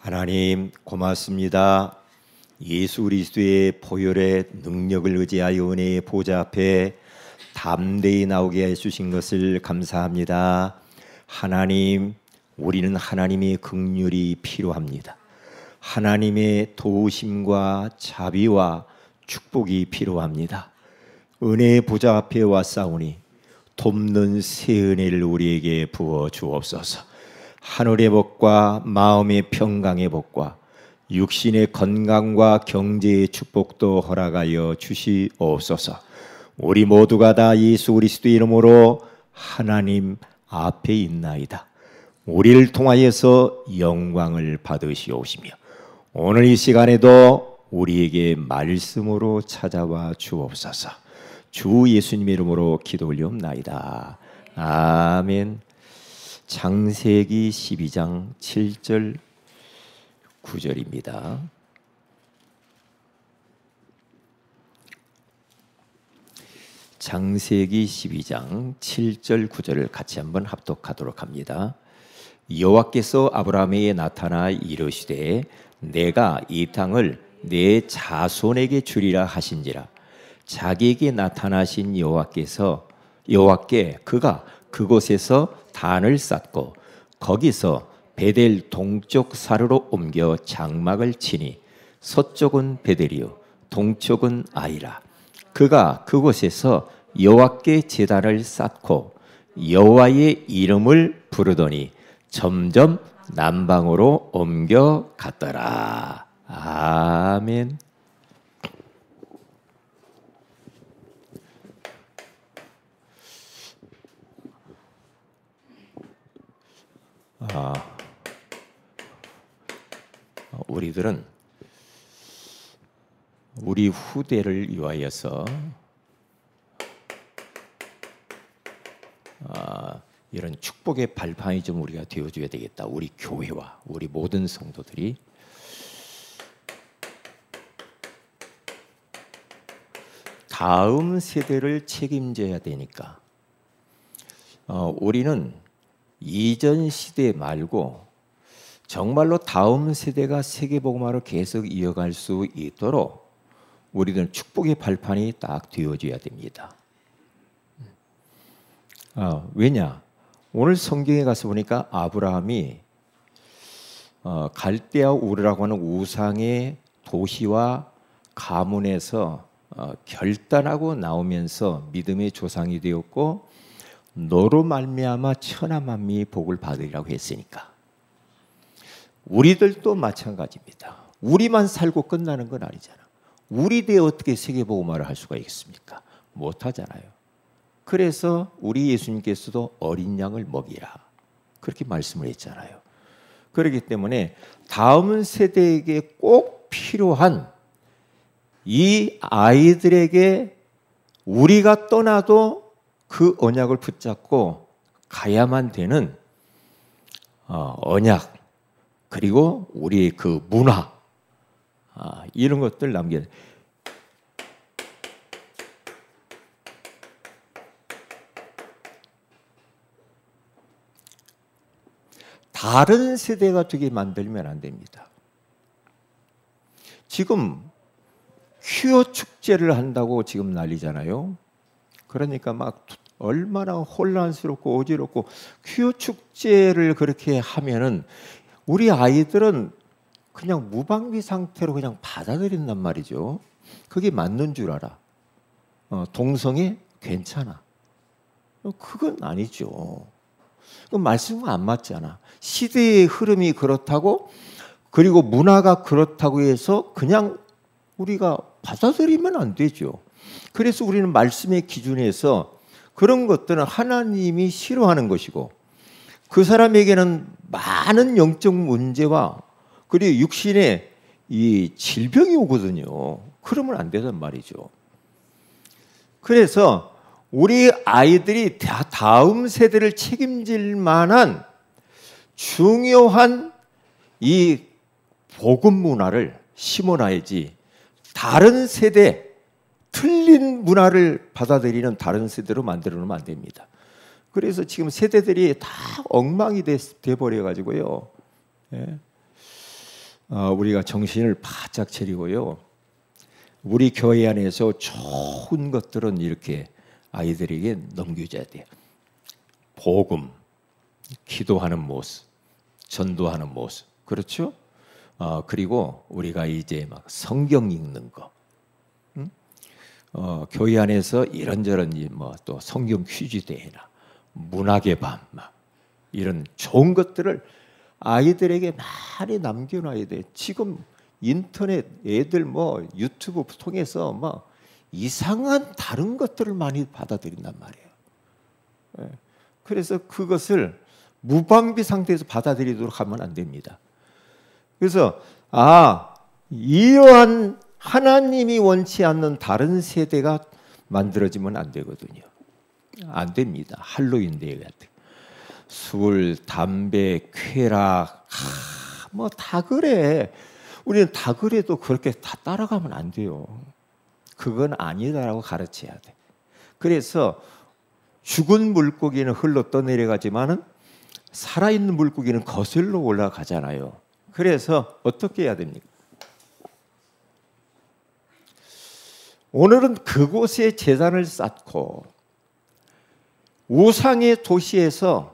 하나님 고맙습니다. 예수 그리스도의 보혈의 능력을 의지하여 은혜의 보좌 앞에 담대히 나오게 해주신 것을 감사합니다. 하나님, 우리는 하나님의 긍휼이 필요합니다. 하나님의 도우심과 자비와 축복이 필요합니다. 은혜의 보좌 앞에 왔사오니 돕는 새 은혜를 우리에게 부어 주옵소서. 하늘의 복과 마음의 평강의 복과 육신의 건강과 경제의 축복도 허락하여 주시옵소서. 우리 모두가 다 예수 그리스도의 이름으로 하나님 앞에 있나이다. 우리를 통하여서 영광을 받으시옵시며 오늘 이 시간에도 우리에게 말씀으로 찾아와 주옵소서. 주 예수님의 이름으로 기도 올리옵나이다. 아멘. 창세기 12장 7절 9절입니다. 창세기 12장 7절 9절을 같이 한번 합독하도록 합니다. 여호와께서 아브라함에게 나타나 이르시되 내가 이 땅을 내 자손에게 주리라 하신지라. 자기에게 나타나신 여호와께 그가 그곳에서 단을 쌓고 거기서 베델 동쪽 사르로 옮겨 장막을 치니 서쪽은 베델이요 동쪽은 아이라. 그가 그곳에서 여호와께 제단을 쌓고 여호와의 이름을 부르더니 점점 남방으로 옮겨갔더라. 아멘. 우리들은 우리 후대를 위하여서 이런 축복의 발판이 좀 우리가 되어줘야 되겠다. 우리 교회와 우리 모든 성도들이 다음 세대를 책임져야 되니까 우리는 이전 시대 말고 정말로 다음 세대가 세계복음화를 계속 이어갈 수 있도록 우리들은 축복의 발판이 딱 되어줘야 됩니다. 왜냐? 오늘 성경에 가서 보니까 아브라함이 갈대아 우르라고 하는 우상의 도시와 가문에서 결단하고 나오면서 믿음의 조상이 되었고 너로 말미암아 천하 만민이 복을 받으리라고 했으니까 우리들도 마찬가지입니다. 우리만 살고 끝나는 건 아니잖아. 우리들이 어떻게 세계복음화를 할 수가 있겠습니까? 못하잖아요. 그래서 우리 예수님께서도 어린 양을 먹이라 그렇게 말씀을 했잖아요. 그렇기 때문에 다음 세대에게 꼭 필요한 이 아이들에게 우리가 떠나도 그 언약을 붙잡고 가야만 되는 언약 그리고 우리의 그 문화 이런 것들 남겨야 돼. 다른 세대가 되게 만들면 안 됩니다. 지금 퀴어 축제를 한다고 지금 난리잖아요. 그러니까 막 얼마나 혼란스럽고 어지럽고 퀴어 축제를 그렇게 하면은 우리 아이들은 그냥 무방비 상태로 그냥 받아들인단 말이죠. 그게 맞는 줄 알아. 동성애 괜찮아. 그건 아니죠. 그 말씀과 안 맞잖아. 시대의 흐름이 그렇다고 그리고 문화가 그렇다고 해서 그냥 우리가 받아들이면 안 되죠. 그래서 우리는 말씀의 기준에서 그런 것들은 하나님이 싫어하는 것이고 그 사람에게는 많은 영적 문제와 그리고 육신의 이 질병이 오거든요. 그러면 안 되단 말이죠. 그래서 우리 아이들이 다음 세대를 책임질 만한 중요한 이 복음 문화를 심어놔야지 다른 세대 틀린 문화를 받아들이는 다른 세대로 만들어 놓으면 안 됩니다. 그래서 지금 세대들이 다 엉망이 돼버려가지고요. 예. 우리가 정신을 바짝 차리고요. 우리 교회 안에서 좋은 것들은 이렇게 아이들에게 넘겨줘야 돼요. 복음, 기도하는 모습, 전도하는 모습, 그렇죠? 그리고 우리가 이제 막 성경 읽는 거, 교회 안에서 이런저런 뭐 또 성경 퀴즈 대회나 문학의 밤, 막 이런 좋은 것들을 아이들에게 많이 남겨놔야 돼. 지금 인터넷 애들 뭐 유튜브 통해서 뭐 이상한 다른 것들을 많이 받아들인단 말이에요. 그래서 그것을 무방비 상태에서 받아들이도록 하면 안 됩니다. 그래서 이러한 하나님이 원치 않는 다른 세대가 만들어지면 안 되거든요. 안 됩니다. 할로윈 데이 같은 술, 담배, 쾌락, 뭐 다 그래. 우리는 다 그래도 그렇게 다 따라가면 안 돼요. 그건 아니다라고 가르쳐야 돼. 그래서 죽은 물고기는 흘러 떠내려가지만은 살아있는 물고기는 거슬러 올라가잖아요. 그래서 어떻게 해야 됩니까? 오늘은 그곳에 제단을 쌓고 우상의 도시에서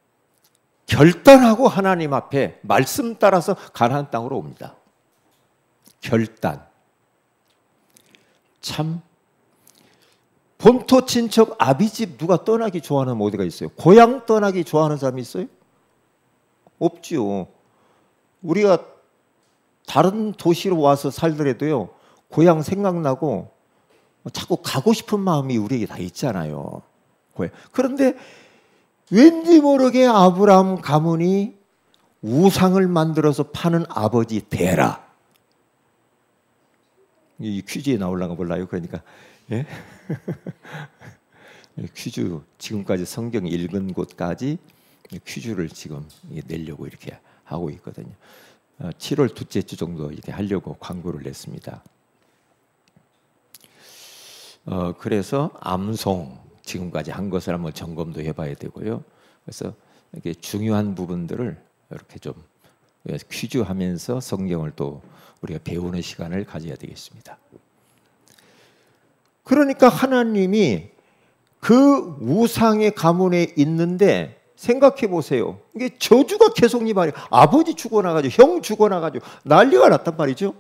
결단하고 하나님 앞에 말씀 따라서 가나안 땅으로 옵니다. 결단. 참 본토 친척 아비집 누가 떠나기 좋아하는 어디가 있어요? 고향 떠나기 좋아하는 사람이 있어요? 없지요. 우리가 다른 도시로 와서 살더라도요, 고향 생각나고 자꾸 가고 싶은 마음이 우리에게 다 있잖아요. 그런데 왠지 모르게 아브라함 가문이 우상을 만들어서 파는 아버지 데라. 이 퀴즈에 나올라가 몰라요. 그러니까 예? 퀴즈 지금까지 성경 읽은 곳까지 퀴즈를 지금 내려고 이렇게 하고 있거든요. 7월 둘째 주 정도 이렇게 하려고 광고를 냈습니다. 그래서 암송 지금까지 한 것을 한번 점검도 해봐야 되고요. 그래서 이렇게 중요한 부분들을 이렇게 좀 퀴즈하면서 성경을 또 우리가 배우는 시간을 가져야 되겠습니다. 그러니까 하나님이 그 우상의 가문에 있는데 생각해 보세요. 이게 저주가 계속 이 말이에요. 아버지 죽어나가지고 형 죽어나가지고 난리가 났단 말이죠.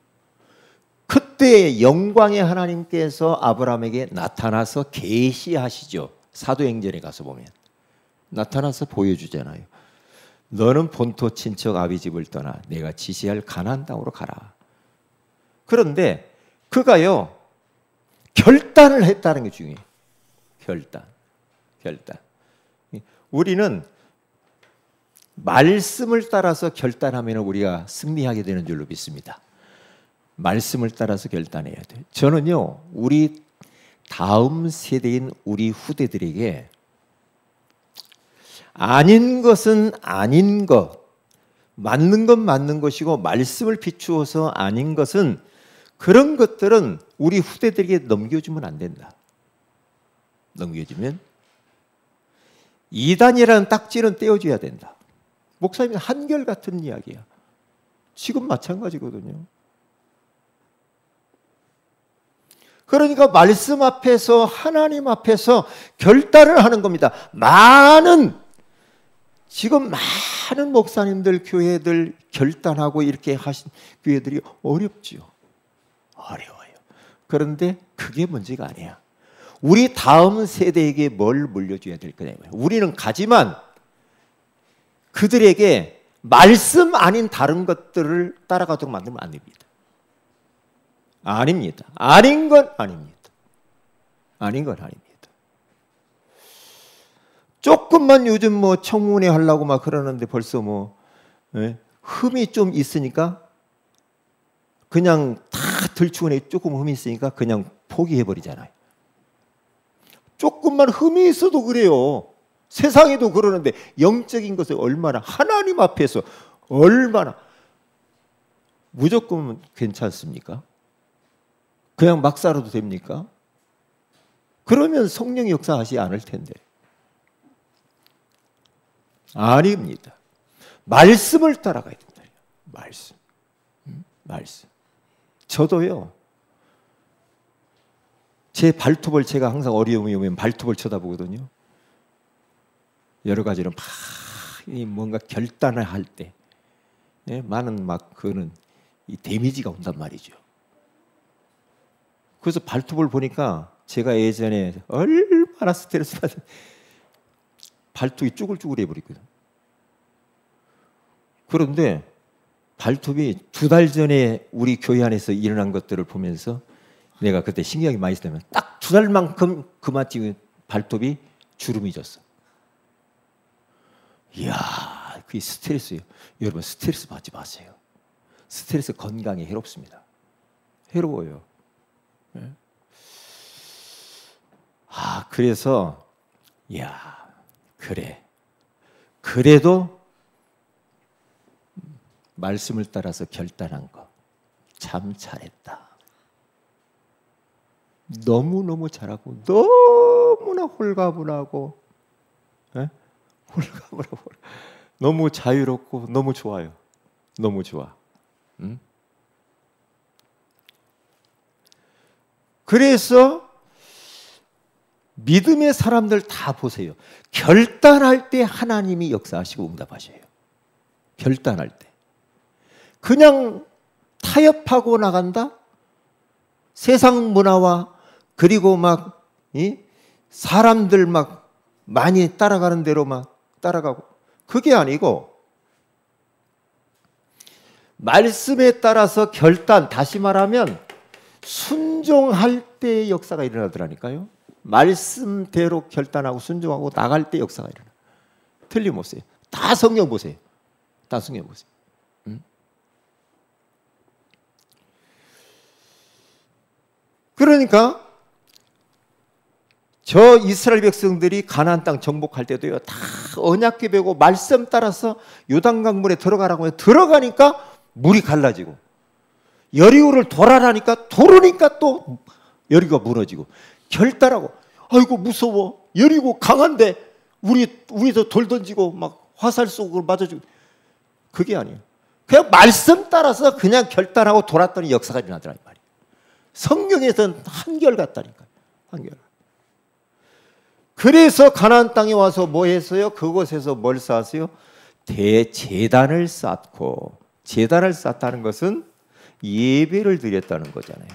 그때 영광의 하나님께서 아브라함에게 나타나서 계시하시죠. 사도행전에 가서 보면 나타나서 보여주잖아요. 너는 본토 친척 아비집을 떠나 내가 지시할 가나안 땅으로 가라. 그런데 그가요 결단을 했다는 게 중요해요. 결단. 우리는 말씀을 따라서 결단하면 우리가 승리하게 되는 줄로 믿습니다. 말씀을 따라서 결단해야 돼요. 저는요, 우리 다음 세대인 우리 후대들에게 아닌 것은 아닌 것, 맞는 건 맞는 것이고 말씀을 비추어서 아닌 것은 그런 것들은 우리 후대들에게 넘겨주면 안 된다. 넘겨주면 이단이라는 딱지는 떼어줘야 된다. 목사님 한결같은 이야기야. 지금 마찬가지거든요. 그러니까 말씀 앞에서 하나님 앞에서 결단을 하는 겁니다. 지금 많은 목사님들, 교회들 결단하고 이렇게 하신 교회들이 어렵지요. 어려워요. 그런데 그게 문제가 아니야. 우리 다음 세대에게 뭘 물려줘야 될 거냐고요. 우리는 가지만 그들에게 말씀 아닌 다른 것들을 따라가도록 만들면 안 됩니다. 아닙니다. 아닌 건 아닙니다. 아닌 건 아닙니다. 조금만 요즘 뭐 청문회 하려고 막 그러는데 벌써 흠이 좀 있으니까 그냥 다 들추어내 조금 흠이 있으니까 그냥 포기해버리잖아요. 조금만 흠이 있어도 그래요. 세상에도 그러는데 영적인 것을 얼마나 하나님 앞에서 얼마나 무조건 괜찮습니까? 그냥 막 살아도 됩니까? 그러면 성령이 역사하지 않을 텐데. 아닙니다. 말씀을 따라가야 된다. 말씀. 말씀. 저도요. 제 발톱을 제가 항상 어려움이 오면 발톱을 쳐다보거든요. 여러 가지로 막 뭔가 결단을 할 때 많은 막 그거는 이 데미지가 온단 말이죠. 그래서 발톱을 보니까 제가 예전에 얼마나 스트레스 받은 발톱이 쭈글쭈글해 버리거든. 그런데 발톱이 2달 전에 우리 교회 안에서 일어난 것들을 보면서 내가 그때 신경이 많이 쓰면 딱 2달만큼 그만 찍은 발톱이 주름이 졌어. 이야, 그게 스트레스예요. 여러분 스트레스 받지 마세요. 스트레스 건강에 해롭습니다. 해로워요. 그래서 야, 그래. 그래도 말씀을 따라서 결단한 거 참 잘했다. 너무너무 잘하고 너무나 홀가분하고 홀가분하고 너무 자유롭고 너무 좋아요. 너무 좋아. 그래서 믿음의 사람들 다 보세요. 결단할 때 하나님이 역사하시고 응답하셔요. 결단할 때. 그냥 타협하고 나간다? 세상 문화와 그리고 막 사람들 막 많이 따라가는 대로 막 따라가고 그게 아니고 말씀에 따라서 결단, 다시 말하면 순종할 때 역사가 일어나더라니까요. 말씀대로 결단하고 순종하고 나갈 때 역사가 일어나. 틀림없어요. 다 성경 보세요. 다 성경 보세요. 그러니까 저 이스라엘 백성들이 가나안 땅 정복할 때도요, 다 언약궤 베고 말씀 따라서 요단강 물에 들어가라고 해요. 들어가니까 물이 갈라지고 여리고를 돌아라니까 돌으니까 또 여리고가 무너지고 결단하고 아이고 무서워 여리고 강한데 우리도 돌 던지고 막 화살 쏘고 맞아주고 그게 아니에요. 그냥 말씀 따라서 그냥 결단하고 돌았더니 역사가 일어나더란 말이에요. 성경에서는 한결같다니까요. 한결. 그래서 가나안 땅에 와서 뭐 했어요? 그곳에서 뭘 쌓았어요? 대제단을 쌓고, 제단을 쌓다는 것은 예배를 드렸다는 거잖아요.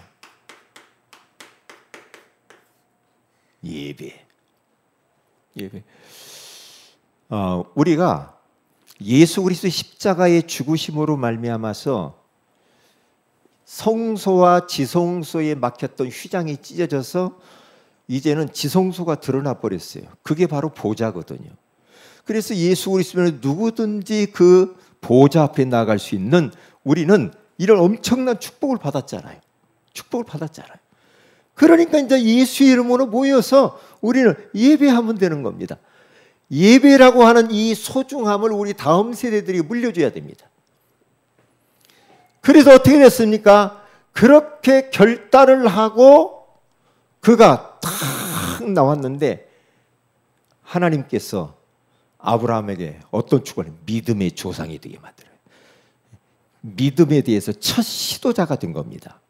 예배. 우리가 예수 그리스도의 십자가의 죽으심으로 말미암아서 성소와 지성소에 막혔던 휘장이 찢어져서 이제는 지성소가 드러나 버렸어요. 그게 바로 보좌거든요. 그래서 예수 그리스도는 누구든지 그 보좌 앞에 나갈 수 있는 우리는 이런 엄청난 축복을 받았잖아요. 축복을 받았잖아요. 그러니까 이제 예수 이름으로 모여서 우리는 예배하면 되는 겁니다. 예배라고 하는 이 소중함을 우리 다음 세대들이 물려줘야 됩니다. 그래서 어떻게 됐습니까? 그렇게 결단을 하고 그가 탁 나왔는데 하나님께서 아브라함에게 어떤 축복을 믿음의 조상이 되게 만들어요. 믿음에 대해서 첫 시도자가 된 겁니다.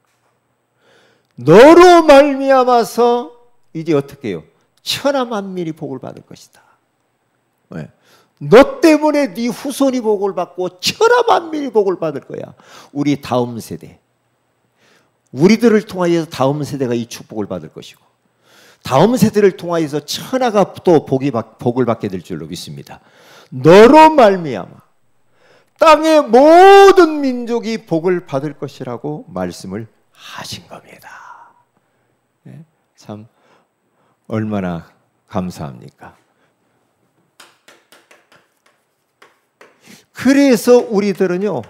너로 말미암아서 이제 어떻게 해요? 천하 만민이 복을 받을 것이다. 왜? 너 때문에 네 후손이 복을 받고 천하 만민이 복을 받을 거야. 우리 다음 세대. 우리들을 통하여서 다음 세대가 이 축복을 받을 것이고 다음 세대를 통하여서 천하가 또 복을 받게 될 줄로 믿습니다. 너로 말미암아 땅의 모든 민족이 복을 받을 것이라고 말씀을 하신 겁니다. 네? 참 얼마나 감사합니까? 그래서 우리들은요,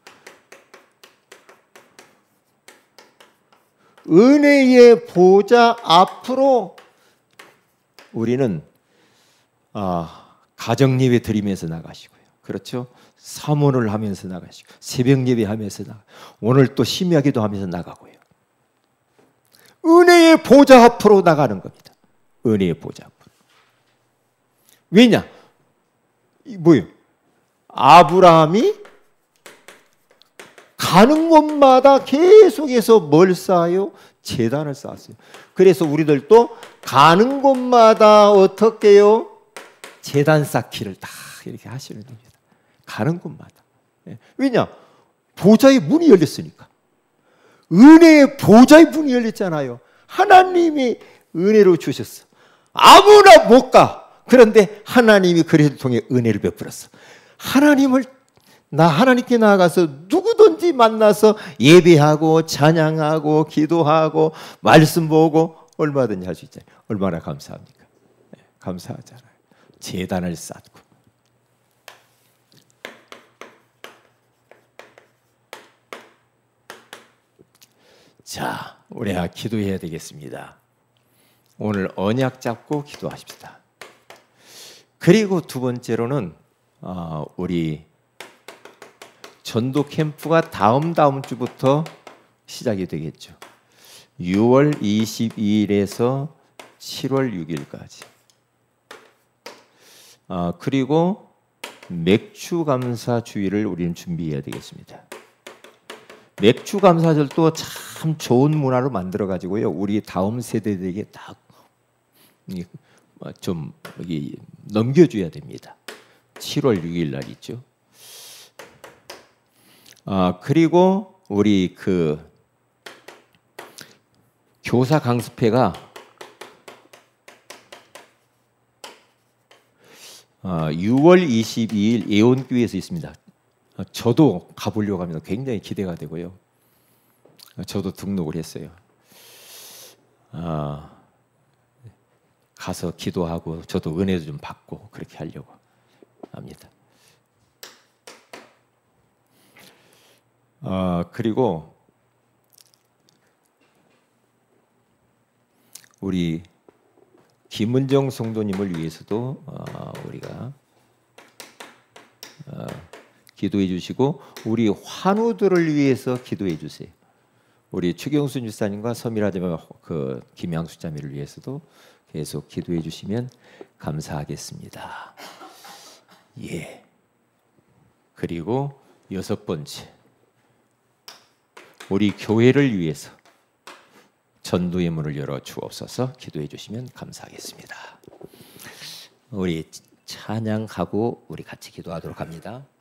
은혜의 보좌 앞으로 우리는 가정 예배 드리면서 나가시고요. 그렇죠? 사모를 하면서 나가시고 새벽 예배 하면서 오늘 또 심야기도 하면서 나가고요. 은혜의 보좌 앞으로 나가는 겁니다. 은혜의 보좌 앞으로. 왜냐? 뭐예요? 아브라함이 가는 곳마다 계속해서 뭘 쌓아요? 제단을 쌓았어요. 그래서 우리들도 가는 곳마다 어떻게요? 제단 쌓기를 다 이렇게 하시는 겁니다. 가는 곳마다. 왜냐? 보좌의 문이 열렸으니까. 은혜의 보좌의 문이 열렸잖아요. 하나님이 은혜로 주셨어. 아무나 못 가. 그런데 하나님이 그래도 통해 은혜를 베풀었어. 하나님께 나아가서 누구든지 만나서 예배하고 찬양하고 기도하고 말씀 보고 얼마든지 할 수 있잖아요. 얼마나 감사합니까? 감사하잖아요. 제단을 쌓고. 자, 우리 기도해야 되겠습니다. 오늘 언약 잡고 기도하십시다. 그리고 두 번째로는 우리 전도 캠프가 다음 주부터 시작이 되겠죠. 6월 22일에서 7월 6일까지. 그리고 맥주 감사 주일을 우리는 준비해야 되겠습니다. 맥주 감사절도 참 좋은 문화로 만들어 가지고요. 우리 다음 세대들에게 딱 좀 넘겨줘야 됩니다. 7월 6일 날 있죠. 그리고 우리 교사 강습회가 6월 22일 예원교회에서 있습니다. 저도 가보려고 합니다. 굉장히 기대가 되고요. 저도 등록을 했어요. 가서 기도하고 저도 은혜도 좀 받고 그렇게 하려고 합니다. 그리고 우리 김은정 성도님을 위해서도 우리가 기도해 주시고 우리 환우들을 위해서 기도해 주세요. 우리 최경순 집사님과 서미라자매 김양수 자매를 위해서도 계속 기도해 주시면 감사하겠습니다. 예. 그리고 여섯 번째, 우리 교회를 위해서 전도의 문을 열어 주옵소서 기도해 주시면 감사하겠습니다. 우리 찬양하고 우리 같이 기도하도록 합니다.